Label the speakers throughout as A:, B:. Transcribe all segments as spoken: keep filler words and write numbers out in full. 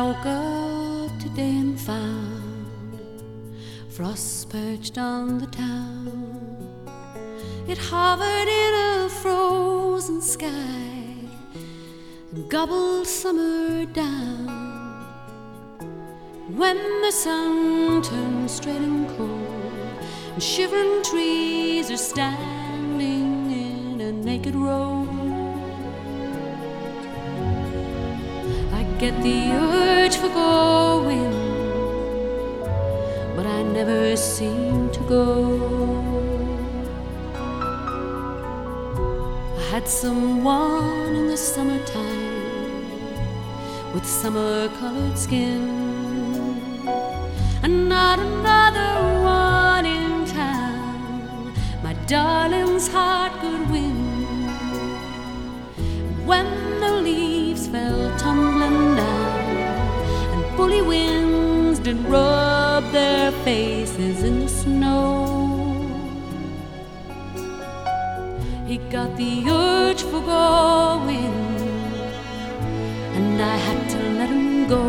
A: woke up today and found frost perched on the town. It hovered in a frozen sky and gobbled summer down. When the sun turns straight and cold and shivering trees are standing in a naked row, I get the urge for going, but I never seem to go. I had someone in the summertime with summer-colored skin, and not another one in town my darling's heart could win. When the leaves fell tumbling down and bully winds did rub their faces in the snow, he got the urge for going, and I had to let him go.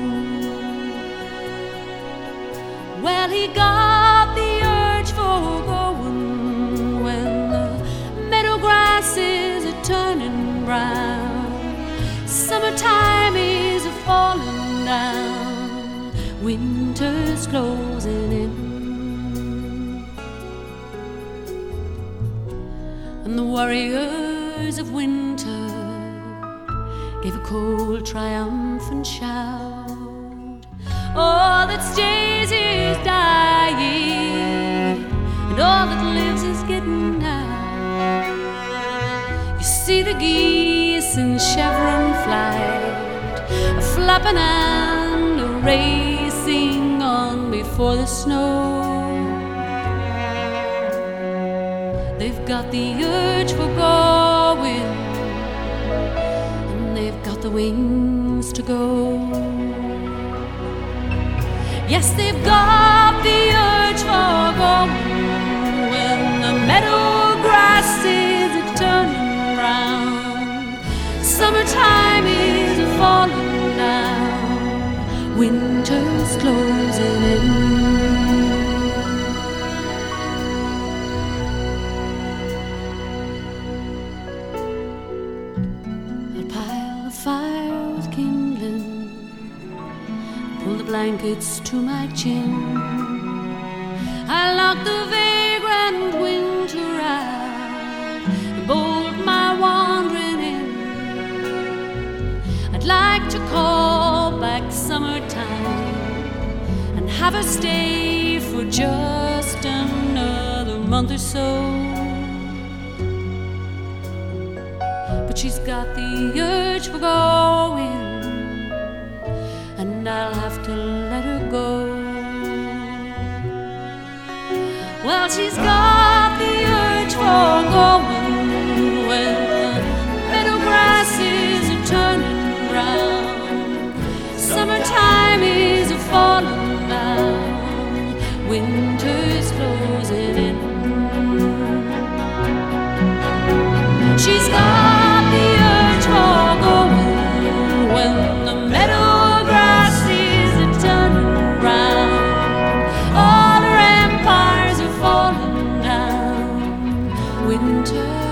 A: Well, he got the urge for going when the meadow grasses are turning brown, summertime is a falling down, winter's closing in, and the warriors of winter gave a cold, triumphant shout. All that stays is dying, and all that lives is getting out. You see the geese in chevron flight, a flapping and a racing on before the snow. They've got the urge for going, and they've got the wings to go. Yes, they've got the urge for going when the meadow grasses are turning round, summertime is a falling down, winter's closing in. I'll pile a fire with kindling, pull the blankets to my chin. I lock the vagrant winter out and bolt my wandering in. I'd like to call back summertime and have her stay for just another month or so, but she's got the urge for going, and I'll have to let her go. Well, she's got the urge for going when the meadow grasses are turning round, summertime is a falling down, winter's closing in. She's got the urge for going when the meadow winter